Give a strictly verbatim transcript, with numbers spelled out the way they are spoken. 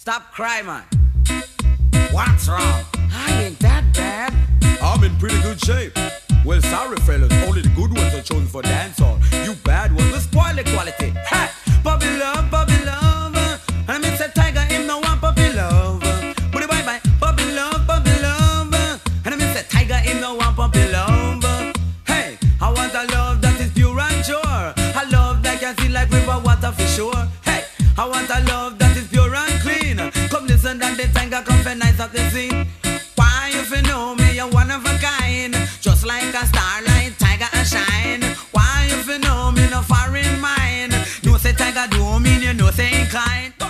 Stop crying, man. What's wrong? I ain't that bad. I'm in pretty good shape. Well, sorry, fellas, only the good ones are chosen for dancehall. You bad ones will spoil the quality. Ha! Puppy love, puppy love. And I mean, say Tiger, him no want puppy love. Booty bye bye, puppy love, puppy love. And I mean, say Tiger, him no want puppy love. Hey, I want a love that is pure and sure. A love that can feel like river water for sure. Hey, I want a love that is pure and clean. Come listen, and the Tiger come for nice up the scene. Why, if you know me, you're one of a kind. Just like a starlight, Tiger and shine. Why, if you know me, no foreign mind. No say Tiger do mean you know say incline.